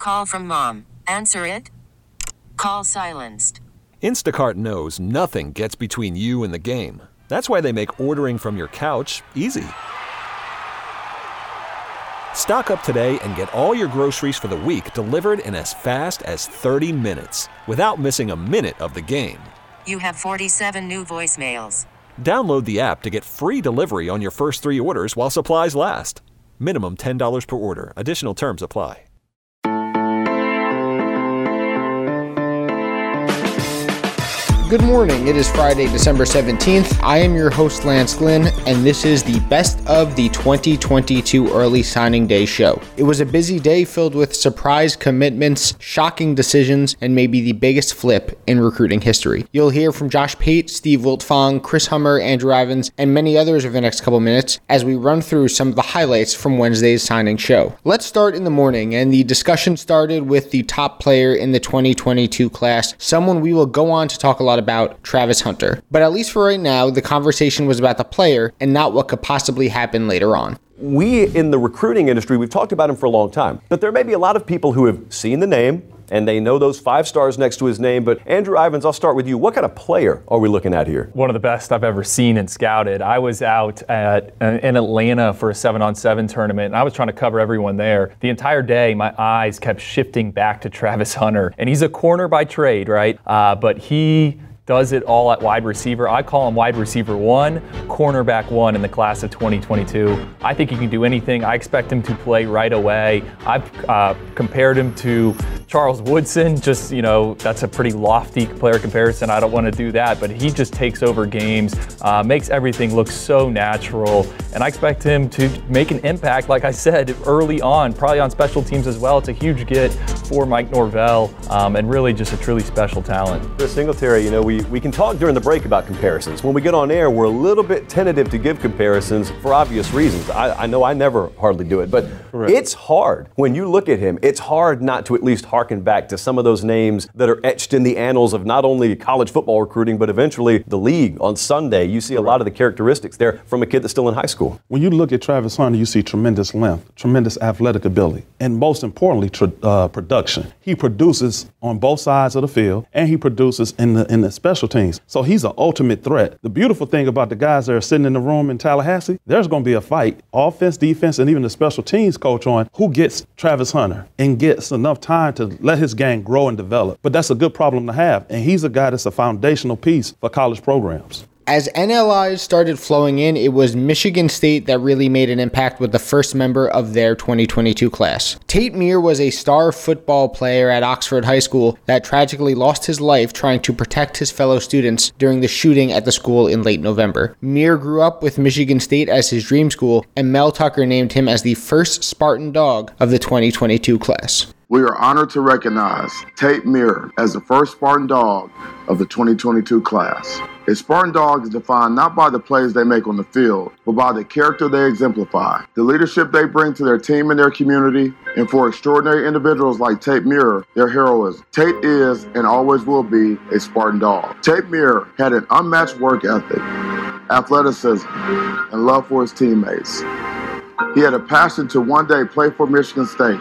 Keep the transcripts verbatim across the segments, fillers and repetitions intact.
Call from mom. Answer it. Call silenced. Instacart knows nothing gets between you and the game. That's why they make ordering from your couch easy. Stock up today and get all your groceries for the week delivered in as fast as thirty minutes without missing a minute of the game. You have forty-seven new voicemails. Download the app to get free delivery on your first three orders while supplies last. Minimum ten dollars per order. Additional terms apply. Good morning. It is Friday, December seventeenth. I am your host, Lance Glynn, and this is the best of the twenty twenty-two early signing day show. It was a busy day filled with surprise commitments, shocking decisions, and maybe the biggest flip in recruiting history. You'll hear from Josh Pate, Steve Wiltfong, Chris Hummer, Andrew Ivins, and many others over the next couple minutes as we run through some of the highlights from Wednesday's signing show. Let's start in the morning, and the discussion started with the top player in the twenty twenty-two class, someone we will go on to talk a lot about. about Travis Hunter. But at least for right now, the conversation was about the player and not what could possibly happen later on. We in the recruiting industry, we've talked about him for a long time, but there may be a lot of people who have seen the name and they know those five stars next to his name. But Andrew Ivins, I'll start with you. What kind of player are we looking at here? One of the best I've ever seen and scouted. I was out at uh, in Atlanta for a seven on seven tournament, and I was trying to cover everyone there. The entire day, my eyes kept shifting back to Travis Hunter. And he's a corner by trade, right? Uh, but he does it all at wide receiver. I call him wide receiver one, cornerback one in the class of twenty twenty-two. I think he can do anything. I expect him to play right away. I've uh, compared him to Charles Woodson. Just, you know, that's a pretty lofty player comparison. I don't want to do that, but he just takes over games, uh, makes everything look so natural, and I expect him to make an impact, like I said, early on, probably on special teams as well. It's a huge get for Mike Norvell, um, and really just a truly special talent. Chris Singletary, you know, we We, we can talk during the break about comparisons. When we get on air, we're a little bit tentative to give comparisons for obvious reasons. I, I know I never hardly do it, but Correct. It's hard. When you look at him, it's hard not to at least harken back to some of those names that are etched in the annals of not only college football recruiting, but eventually the league on Sunday. You see a lot of the characteristics there from a kid that's still in high school. When you look at Travis Hunter, you see tremendous length, tremendous athletic ability, and most importantly, tra- uh, production. He produces on both sides of the field, and he produces in the in the special teams. So he's an ultimate threat. The beautiful thing about the guys that are sitting in the room in Tallahassee, there's going to be a fight, offense, defense, and even the special teams coach on who gets Travis Hunter and gets enough time to let his game grow and develop. But that's a good problem to have. And he's a guy that's a foundational piece for college programs. As N L Is started flowing in, it was Michigan State that really made an impact with the first member of their twenty twenty-two class. Tate Myre was a star football player at Oxford High School that tragically lost his life trying to protect his fellow students during the shooting at the school in late November. Myre grew up with Michigan State as his dream school, and Mel Tucker named him as the first Spartan Dog of the twenty twenty-two class. We are honored to recognize Tate Myre as the first Spartan Dog of the twenty twenty-two class. A Spartan Dog is defined not by the plays they make on the field, but by the character they exemplify, the leadership they bring to their team and their community, and for extraordinary individuals like Tate Myre, their heroism. Tate is and always will be a Spartan Dog. Tate Myre had an unmatched work ethic, athleticism, and love for his teammates. He had a passion to one day play for Michigan State.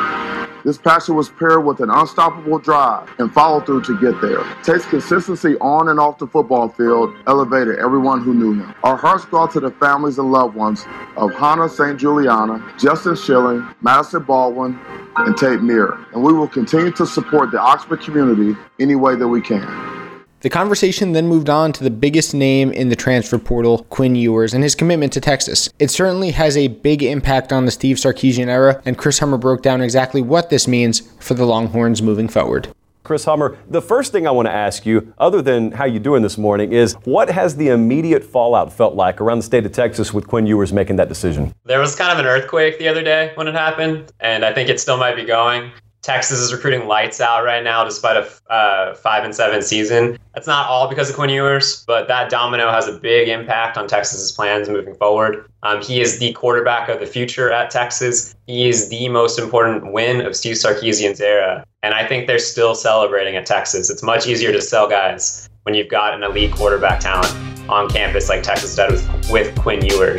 This passion was paired with an unstoppable drive and follow-through to get there. Tate's consistency on and off the football field elevated everyone who knew him. Our hearts go out to the families and loved ones of Hannah Saint Juliana, Justin Schilling, Madison Baldwin, and Tate Myre. And we will continue to support the Oxford community any way that we can. The conversation then moved on to the biggest name in the transfer portal, Quinn Ewers, and his commitment to Texas. It certainly has a big impact on the Steve Sarkisian era, and Chris Hummer broke down exactly what this means for the Longhorns moving forward. Chris Hummer, the first thing I want to ask you, other than how you doing this morning, is what has the immediate fallout felt like around the state of Texas with Quinn Ewers making that decision? There was kind of an earthquake the other day when it happened, and I think it still might be going. Texas is recruiting lights out right now, despite a uh, five and seven season. That's not all because of Quinn Ewers, but that domino has a big impact on Texas's plans moving forward. Um, he is the quarterback of the future at Texas. He is the most important win of Steve Sarkisian's era, and I think they're still celebrating at Texas. It's much easier to sell guys when you've got an elite quarterback talent on campus like Texas does with, with Quinn Ewers.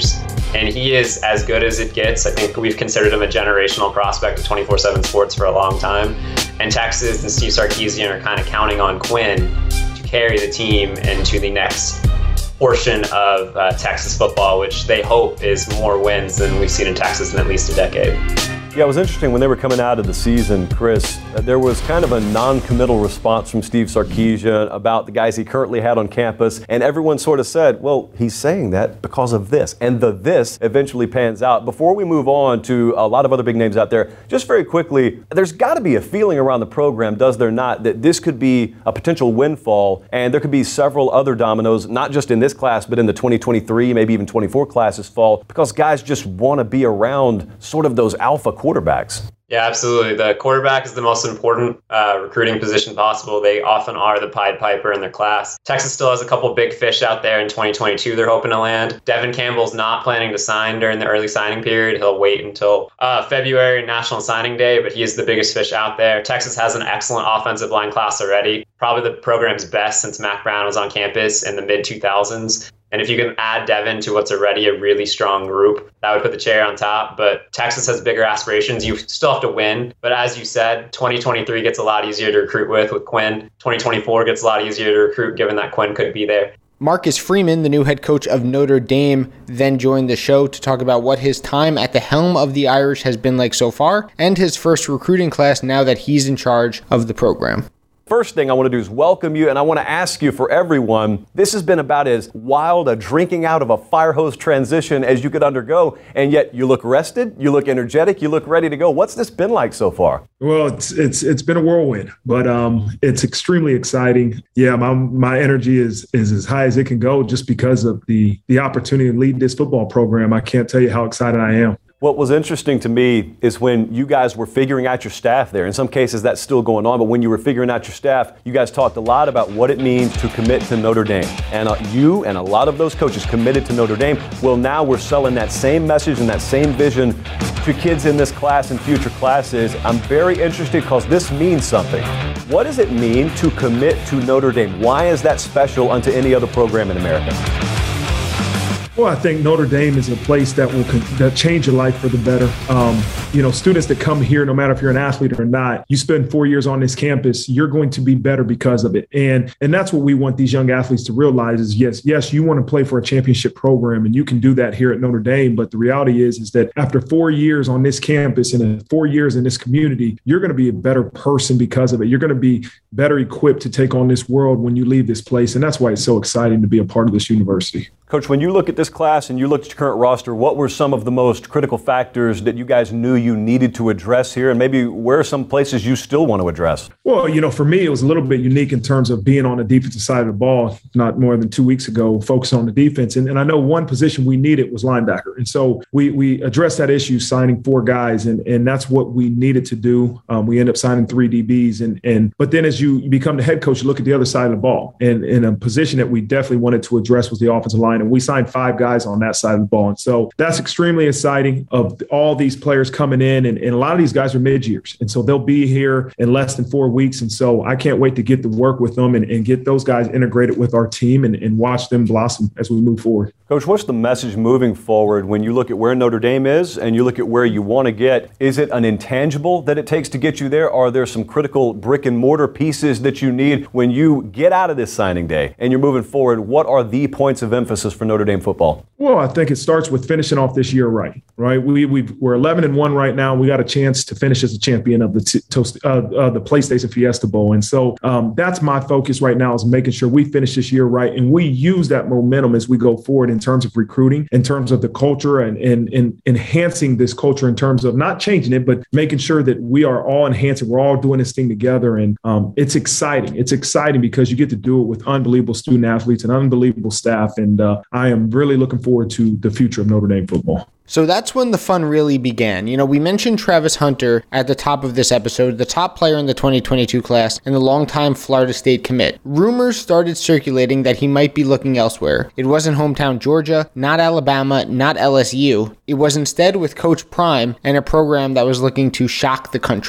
and he is as good as it gets. I think we've considered him a generational prospect of twenty-four seven Sports for a long time. And Texas and Steve Sarkisian are kind of counting on Quinn to carry the team into the next portion of uh, Texas football, which they hope is more wins than we've seen in Texas in at least a decade. Yeah, it was interesting when they were coming out of the season, Chris, uh, there was kind of a non-committal response from Steve Sarkisian about the guys he currently had on campus, and everyone sort of said, well, he's saying that because of this, and the this eventually pans out. Before we move on to a lot of other big names out there, just very quickly, there's got to be a feeling around the program, does there not, that this could be a potential windfall, and there could be several other dominoes, not just in this class, but in the twenty twenty-three, maybe even twenty-four classes fall, because guys just want to be around sort of those alpha quarterbacks. Yeah, absolutely. The quarterback is the most important uh, recruiting position possible. They often are the Pied Piper in their class. Texas still has a couple big fish out there in twenty twenty-two they're hoping to land. Devin Campbell's not planning to sign during the early signing period. He'll wait until uh, February, National Signing Day, but he is the biggest fish out there. Texas has an excellent offensive line class already. Probably the program's best since Mack Brown was on campus in the mid two thousands. And if you can add Devin to what's already a really strong group, that would put the cherry on top. But Texas has bigger aspirations. You still have to win. But as you said, twenty twenty-three gets a lot easier to recruit with with Quinn. twenty twenty-four gets a lot easier to recruit given that Quinn could be there. Marcus Freeman, the new head coach of Notre Dame, then joined the show to talk about what his time at the helm of the Irish has been like so far and his first recruiting class now that he's in charge of the program. First thing I want to do is welcome you, and I want to ask you for everyone, this has been about as wild a drinking out of a fire hose transition as you could undergo, and yet you look rested, you look energetic, you look ready to go. What's this been like so far? Well, it's it's it's been a whirlwind, but um, it's extremely exciting. Yeah, my my energy is is as high as it can go just because of the the opportunity to lead this football program. I can't tell you how excited I am. What was interesting to me is when you guys were figuring out your staff there. In some cases, that's still going on, but when you were figuring out your staff, you guys talked a lot about what it means to commit to Notre Dame. And uh, you and a lot of those coaches committed to Notre Dame. Well, now we're selling that same message and that same vision to kids in this class and future classes. I'm very interested because this means something. What does it mean to commit to Notre Dame? Why is that special unto any other program in America? Well, I think Notre Dame is a place that will that change your life for the better. Um, you know, students that come here, no matter if you're an athlete or not, you spend four years on this campus, you're going to be better because of it. And and that's what we want these young athletes to realize is, yes, yes, you want to play for a championship program, and you can do that here at Notre Dame. But the reality is, is that after four years on this campus and four years in this community, you're going to be a better person because of it. You're going to be better equipped to take on this world when you leave this place. And that's why it's so exciting to be a part of this university. Coach, when you look at this class and you look at your current roster, what were some of the most critical factors that you guys knew you needed to address here? And maybe where are some places you still want to address? Well, you know, for me, it was a little bit unique in terms of being on the defensive side of the ball, not more than two weeks ago, focusing on the defense. And, and I know one position we needed was linebacker. And so we we addressed that issue, signing four guys, and, and that's what we needed to do. Um, we ended up signing three D Bs. And, and but then as you become the head coach, you look at the other side of the ball. And in a position that we definitely wanted to address was the offensive line. And we signed five guys on that side of the ball. And so that's extremely exciting of all these players coming in. And, and a lot of these guys are mid-years. And so they'll be here in less than four weeks. And so I can't wait to get to work with them and, and get those guys integrated with our team and, and watch them blossom as we move forward. Coach, what's the message moving forward when you look at where Notre Dame is and you look at where you want to get? Is it an intangible that it takes to get you there? Are there some critical brick and mortar pieces that you need when you get out of this signing day and you're moving forward? What are the points of emphasis for Notre Dame football? Well, I think it starts with finishing off this year right, right? We, we've, we're eleven and one right now. We got a chance to finish as a champion of the t- toast, uh, uh, the PlayStation Fiesta Bowl. And so um, that's my focus right now is making sure we finish this year right. And we use that momentum as we go forward in terms of recruiting, in terms of the culture and, and, and enhancing this culture in terms of not changing it, but making sure that we are all enhancing. We're all doing this thing together. And um, it's exciting. It's exciting because you get to do it with unbelievable student athletes and unbelievable staff. And uh, I am really looking forward to the future of Notre Dame football. So that's when the fun really began. You know, we mentioned Travis Hunter at the top of this episode, the top player in the twenty twenty-two class and the longtime Florida State commit. Rumors started circulating that he might be looking elsewhere. It wasn't hometown Georgia, not Alabama, not L S U. It was instead with Coach Prime and a program that was looking to shock the country.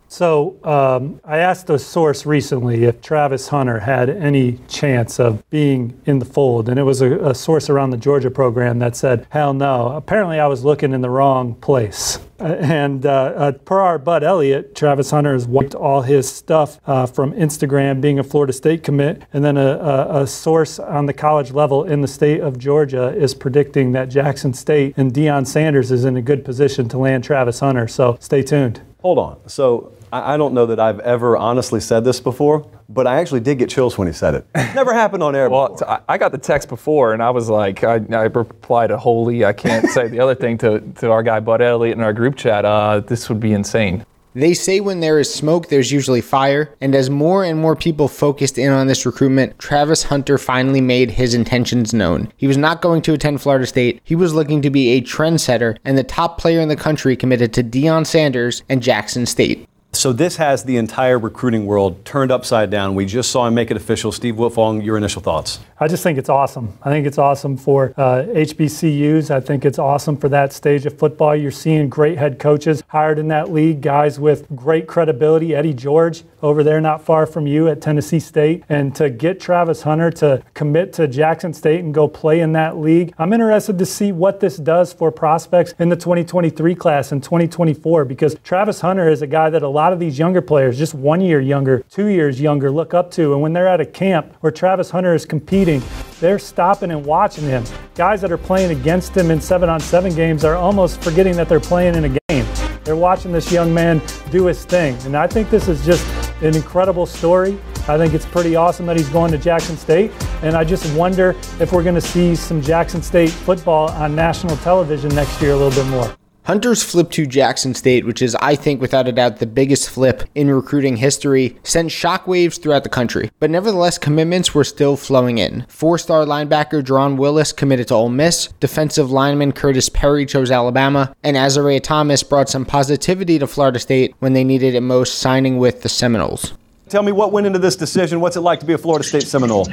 So um, I asked a source recently if Travis Hunter had any chance of being in the fold, and it was a, a source around the Georgia program that said, hell no. Apparently I was looking in the wrong place. Uh, and uh, uh, per our Bud Elliott, Travis Hunter has wiped all his stuff uh, from Instagram, being a Florida State commit, and then a, a, a source on the college level in the state of Georgia is predicting that Jackson State and Deion Sanders is in a good position to land Travis Hunter. So stay tuned. Hold on. So I, I don't know that I've ever honestly said this before, but I actually did get chills when he said it. Never happened on air well, before. I got the text before, and I was like, I, I replied to Holy, I can't say the other thing to, to our guy Bud Elliott in our group chat. Uh, this would be insane. They say when there is smoke, there's usually fire. And as more and more people focused in on this recruitment, Travis Hunter finally made his intentions known. He was not going to attend Florida State. He was looking to be a trendsetter and the top player in the country committed to Deion Sanders and Jackson State. So this has the entire recruiting world turned upside down. We just saw him make it official. Steve Wiltfong, your initial thoughts? I just think it's awesome. I think it's awesome for uh, H B C Us. I think it's awesome for that stage of football. You're seeing great head coaches hired in that league, guys with great credibility. Eddie George over there not far from you at Tennessee State. And to get Travis Hunter to commit to Jackson State and go play in that league, I'm interested to see what this does for prospects in the twenty twenty-three class and twenty twenty-four, because Travis Hunter is a guy that a lot of these younger players, just one year younger, two years younger, look up to. And when they're at a camp where Travis Hunter is competing, they're stopping and watching him. Guys that are playing against him in seven on seven games are almost forgetting that they're playing in a game. They're watching this young man do his thing. And I think this is just an incredible story. I think it's pretty awesome that he's going to Jackson State. And I just wonder if we're going to see some Jackson State football on national television next year a little bit more. Hunter's flip to Jackson State, which is, I think, without a doubt, the biggest flip in recruiting history, sent shockwaves throughout the country. But nevertheless, commitments were still flowing in. Four-star linebacker Jerron Willis committed to Ole Miss, defensive lineman Curtis Perry chose Alabama, and Azareye'h Thomas brought some positivity to Florida State when they needed it most, signing with the Seminoles. Tell me what went into this decision. What's it like to be a Florida State Seminole?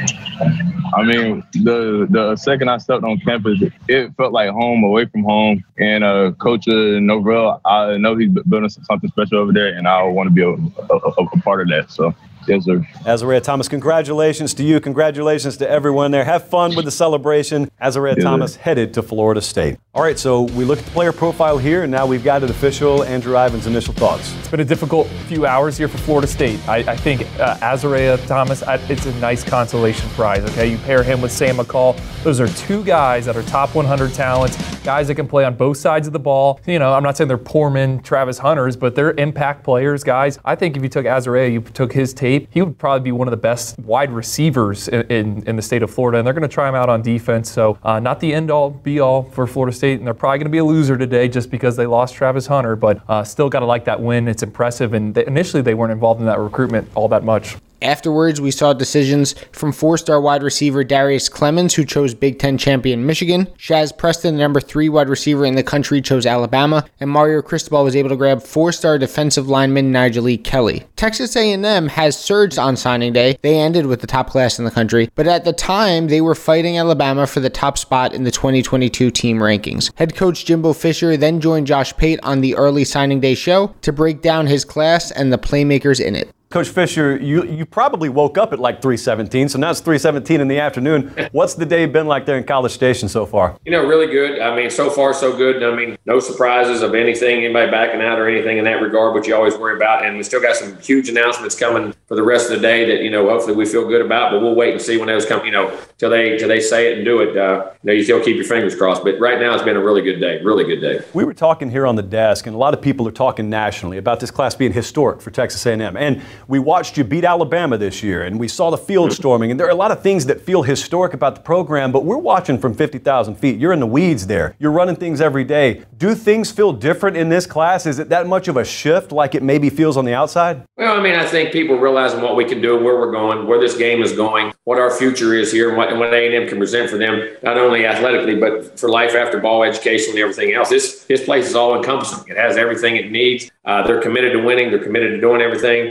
I mean, the the second I stepped on campus, it felt like home, away from home. And uh, Coach uh, Norvell, I know he's building something special over there, and I want to be a, a, a part of that. So, yes, sir. Azareye'h Thomas, congratulations to you. Congratulations to everyone there. Have fun with the celebration. Azareye'h yes, Thomas sir. headed to Florida State. All right, so we look at the player profile here, and now we've got it official. Andrew Ivins' initial thoughts. It's been a difficult few hours here for Florida State. I, I think uh, Azareye'h Thomas, I, it's a nice consolation prize, okay? You pair him with Sam McCall. Those are two guys that are top one hundred talents, guys that can play on both sides of the ball. You know, I'm not saying they're poorman Travis Hunters, but they're impact players, guys. I think if you took Azareye'h, you took his tape, he would probably be one of the best wide receivers in, in, in the state of Florida, and they're going to try him out on defense. So uh, not the end-all, be-all for Florida State, and they're probably going to be a loser today just because they lost Travis Hunter, but uh, still got to like that win. It's impressive, and they, initially they weren't involved in that recruitment all that much. Afterwards, we saw decisions from four-star wide receiver Darius Clemens, who chose Big Ten champion Michigan. Shaz Preston, the number three wide receiver in the country, chose Alabama. And Mario Cristobal was able to grab four-star defensive lineman Nigel Kelly. Texas A and M has surged on signing day. They ended with the top class in the country. But at the time, they were fighting Alabama for the top spot in the twenty twenty-two team rankings. Head coach Jimbo Fisher then joined Josh Pate on the early signing day show to break down his class and the playmakers in it. Coach Fisher, you, you probably woke up at like three seventeen, so now it's three seventeen in the afternoon. What's the day been like there in College Station so far? You know, really good. I mean, so far so good. I mean, no surprises of anything, anybody backing out or anything in that regard, but you always worry about. And we still got some huge announcements coming for the rest of the day that, you know, hopefully we feel good about, but we'll wait and see when those come, you know, till they till they say it and do it. Uh, you know, you still keep your fingers crossed. But right now it's been a really good day, really good day. We were talking here on the desk, and a lot of people are talking nationally about this class being historic for Texas A and M. And we watched you beat Alabama this year, and we saw the field storming, and there are a lot of things that feel historic about the program, but we're watching from fifty thousand feet. You're in the weeds there. You're running things every day. Do things feel different in this class? Is it that much of a shift like it maybe feels on the outside? Well, I mean, I think people realizing what we can do, where we're going, where this game is going, what our future is here, and what, and what A and M can present for them, not only athletically, but for life after ball, education, and everything else. This, this place is all encompassing. It has everything it needs. Uh, they're committed to winning. They're committed to doing everything. We've got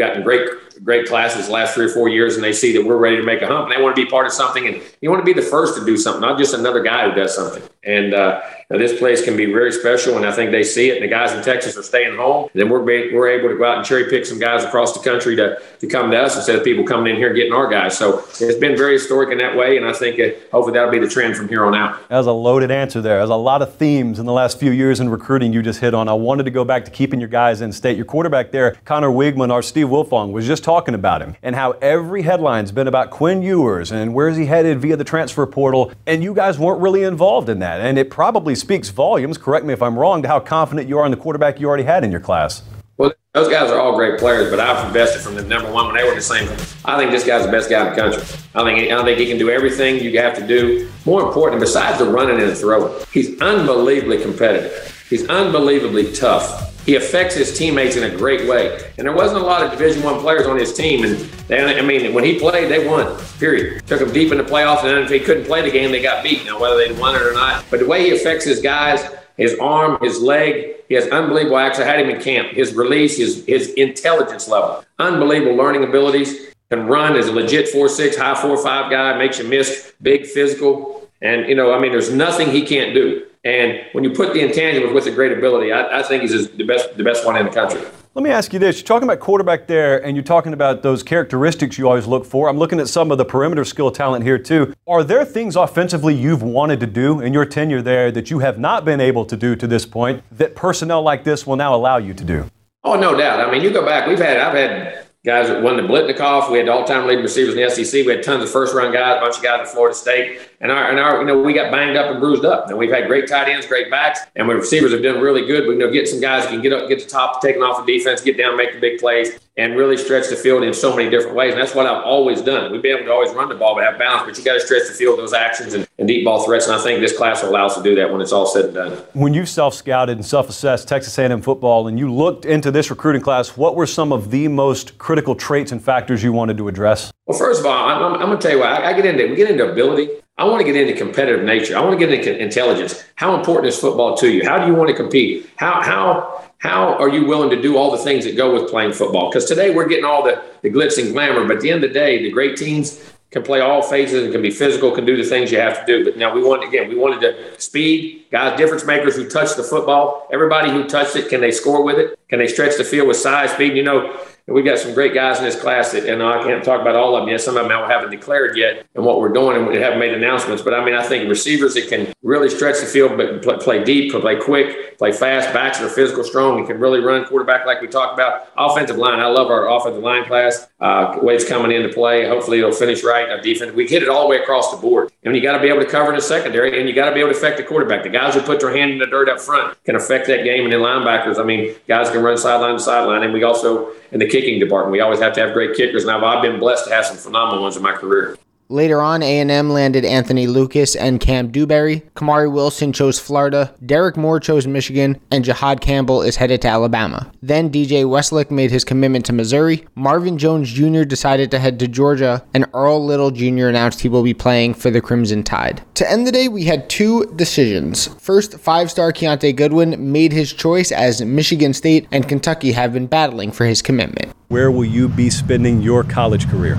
gotten great great classes the last three or four years, and they see that we're ready to make a hump, and they want to be part of something, and you want to be the first to do something, not just another guy who does something. And uh, now this place can be very special, and I think they see it, and the guys in Texas are staying home, and then we're we're able to go out and cherry pick some guys across the country to, to come to us instead of people coming in here and getting our guys. So it's been very historic in that way, and I think it, hopefully that'll be the trend from here on out. That was a loaded answer there. There's a lot of themes in the last few years in recruiting you just hit on. I wanted to go back to keeping your guys in state. Your quarterback there, Connor Wigman, our Steve Wilfong, was just talking about him and how every headline's been about Quinn Ewers and where's he headed via the transfer portal, and you guys weren't really involved in that. And it probably speaks volumes, correct me if I'm wrong, to how confident you are in the quarterback you already had in your class. Well, those guys are all great players, but I've invested from the number one when they were the same. I think this guy's the best guy in the country. I think, I think he can do everything you have to do. More important, besides the running and the throwing, he's unbelievably competitive. He's unbelievably tough. He affects his teammates in a great way. And there wasn't a lot of Division One players on his team. And they, I mean, when he played, they won, period. Took them deep in the playoffs, and then if he couldn't play the game, they got beat. Now, whether they won it or not. But the way he affects his guys, his arm, his leg, he has unbelievable access. I had him in camp. His release, his, his intelligence level, unbelievable learning abilities. Can run as a legit four six, high four five guy, makes you miss, big, physical. And, you know, I mean, there's nothing he can't do. And when you put the intangibles with the great ability, I, I think he's the best the best one in the country. Let me ask you this. You're talking about quarterback there, and you're talking about those characteristics you always look for. I'm looking at some of the perimeter skill talent here, too. Are there things offensively you've wanted to do in your tenure there that you have not been able to do to this point that personnel like this will now allow you to do? Oh, no doubt. I mean, you go back. We've had, I've had guys that won the Blitnikoff. We had all-time leading receivers in the S E C. We had tons of first-round guys, a bunch of guys at Florida State. And our, and our, you know, we got banged up and bruised up. And we've had great tight ends, great backs, and our receivers have done really good. We, you know, get some guys who can get up, get to the top, taking off the defense, get down, make the big plays, and really stretch the field in so many different ways. And that's what I've always done. We've been able to always run the ball, but have balance. But you got to stretch the field, those actions, and, and deep ball threats. And I think this class will allow us to do that when it's all said and done. When you self-scouted and self-assessed Texas A and M football, and you looked into this recruiting class, what were some of the most critical traits and factors you wanted to address? Well, first of all, I'm, I'm, I'm going to tell you what. I, I get into. We get into ability. I want to get into competitive nature. I want to get into intelligence. How important is football to you? How do you want to compete? How how how are you willing to do all the things that go with playing football? Because today we're getting all the, the glitz and glamour, but at the end of the day, the great teams can play all phases and can be physical, can do the things you have to do. But now we want, again, we wanted to speed, guys, difference makers who touch the football. Everybody who touched it, can they score with it? Can they stretch the field with size, speed? You know, we've got some great guys in this class that, and I can't talk about all of them yet. Some of them I haven't declared yet and what we're doing, and we haven't made announcements. But I mean, I think receivers that can really stretch the field, but play, play deep, play quick, play fast, backs that are physical, strong, and can really run quarterback like we talked about. Offensive line, I love our offensive line class. Uh, way it's coming into play. Hopefully it'll finish right. Our defense, we hit it all the way across the board. And you got to be able to cover in the secondary, and you got to be able to affect the quarterback. The guys who put their hand in the dirt up front can affect that game. And then linebackers, I mean, guys can run sideline to sideline. And we also, in the kicking department, we always have to have great kickers. And I've, I've been blessed to have some phenomenal ones in my career. Later on, A and M landed Anthony Lucas and Cam Dewberry. Kamari Wilson chose Florida. Derek Moore chose Michigan. And Jihad Campbell is headed to Alabama. Then D J Westlick made his commitment to Missouri. Marvin Jones Junior decided to head to Georgia. And Earl Little Junior announced he will be playing for the Crimson Tide. To end the day, we had two decisions. First, five-star Keontae Goodwin made his choice as Michigan State and Kentucky have been battling for his commitment. Where will you be spending your college career?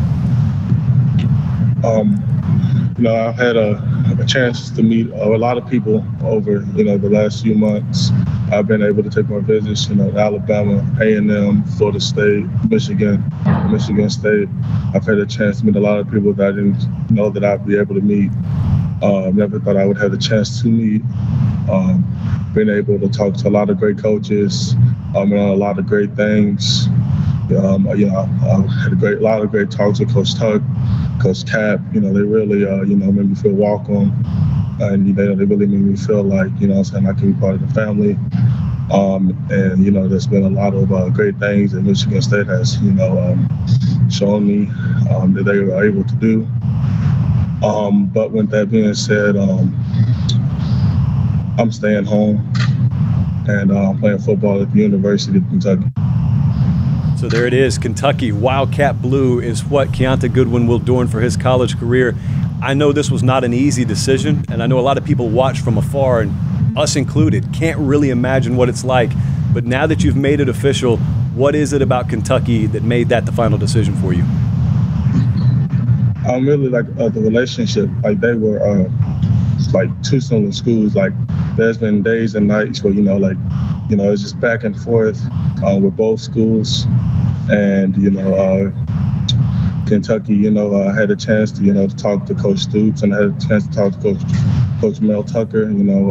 Um, you know, I've had a, a chance to meet a lot of people over, you know, the last few months. I've been able to take my visits, you know, to Alabama, A and M, Florida State, Michigan, Michigan State. I've had a chance to meet a lot of people that I didn't know that I'd be able to meet. Uh, never thought I would have the chance to meet. Um, been able to talk to a lot of great coaches, um, and a lot of great things. Um, you know, I had a great, lot of great talks with Coach Tuck, Coach Cap. You know, they really, uh, you know, made me feel welcome, and you know, they really made me feel like, you know, what I'm saying, I can be part of the family. Um, and you know, there's been a lot of uh, great things that Michigan State has, you know, um, shown me um, that they were able to do. Um, but with that being said, um, I'm staying home and uh, playing football at the University of Kentucky. So there it is. Kentucky Wildcat Blue is what Keontae Goodwin will adorn for his college career. I know this was not an easy decision, and I know a lot of people watch from afar, and us included, can't really imagine what it's like. But now that you've made it official, What is it about Kentucky that made that the final decision for you? I'm really like uh, the relationship. Like they were uh, like two similar schools. Like there's been days and nights where, you know, like, you know, it's just back and forth uh, with both schools. And, you know, uh, Kentucky, you know, I uh, had a chance to, you know, to talk to Coach Stoops, and I had a chance to talk to Coach, Coach Mel Tucker, you know,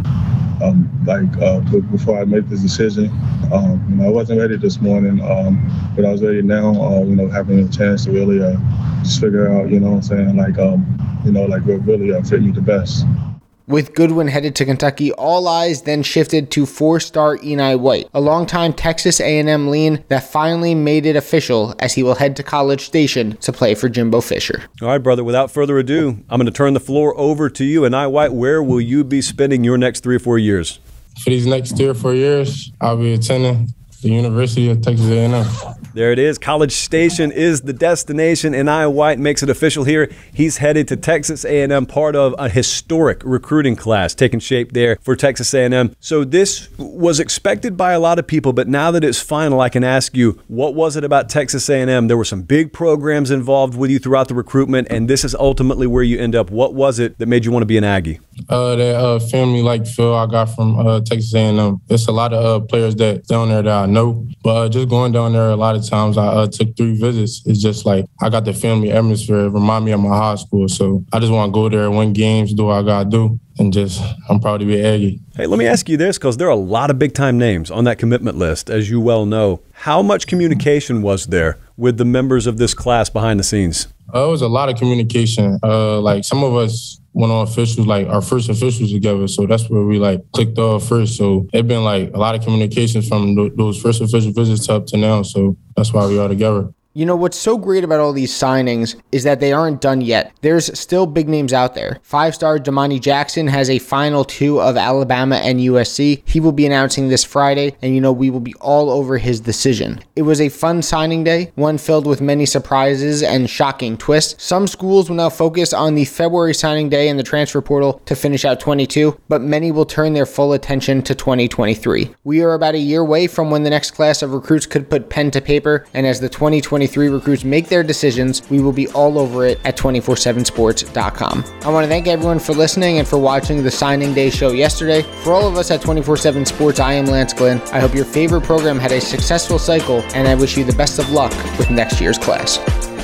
uh, um, like uh, before I made this decision. Um, you know, I wasn't ready this morning, um, but I was ready now, uh, you know, having a chance to really uh, just figure out, you know what I'm saying, like, um, you know, like what really uh, fit me the best. With Goodwin headed to Kentucky, all eyes then shifted to four-star Eni White, a longtime Texas A and M lean that finally made it official as he will head to College Station to play for Jimbo Fisher. All right, brother, without further ado, I'm going to turn the floor over to you. Eni White, where will you be spending your next three or four years? For these next three or four years, I'll be attending the University of Texas A and M. There it is. College Station is the destination. Eni White makes it official here. He's headed to Texas A and M, part of a historic recruiting class taking shape there for Texas A and M. So this was expected by a lot of people, but now that it's final, I can ask you, what was it about Texas A and M? There were some big programs involved with you throughout the recruitment, and this is ultimately where you end up. What was it that made you want to be an Aggie? Uh, that uh, family like feel I got from uh, Texas A and M. There's a lot of uh, players that down there that I know, but uh, just going down there a lot of times I uh, took three visits. It's just like I got the family atmosphere. It remind me of my high school, so I just want to go there, win games, do what I gotta do, and just I'm proud to be Aggie. Hey, let me ask you this, because there are a lot of big-time names on that commitment list, as you well know. How much communication was there with the members of this class behind the scenes? Uh, it was a lot of communication. Uh, like some of us went on officials, like our first officials together. So that's where we like clicked off first. So it's been like a lot of communications from th- those first official visits up to now. So that's why we are together. You know, what's so great about all these signings is that they aren't done yet. There's still big names out there. Five-star Damani Jackson has a final two of Alabama and U S C. He will be announcing this Friday, and you know, we will be all over his decision. It was a fun signing day, one filled with many surprises and shocking twists. Some schools will now focus on the February signing day and the transfer portal to finish out twenty-two, but many will turn their full attention to twenty twenty-three. We are about a year away from when the next class of recruits could put pen to paper, and as the twenty twenty-three recruits make their decisions, we will be all over it at two four seven sports dot com. I want to thank everyone for listening and for watching the signing day show yesterday. For all of us at two four seven Sports, I am Lance Glenn. I hope your favorite program had a successful cycle, and I wish you the best of luck with next year's class.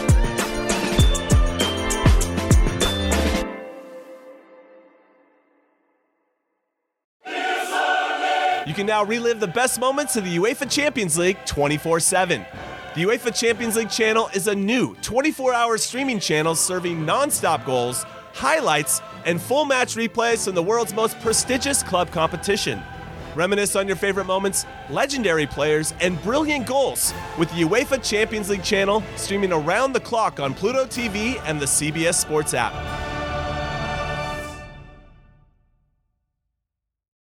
You can now relive the best moments of the UEFA Champions League twenty-four seven. The UEFA Champions League channel is a new twenty-four hour streaming channel serving non-stop goals, highlights, and full match replays from the world's most prestigious club competition. Reminisce on your favorite moments, legendary players, and brilliant goals with the UEFA Champions League channel streaming around the clock on Pluto T V and the C B S Sports app.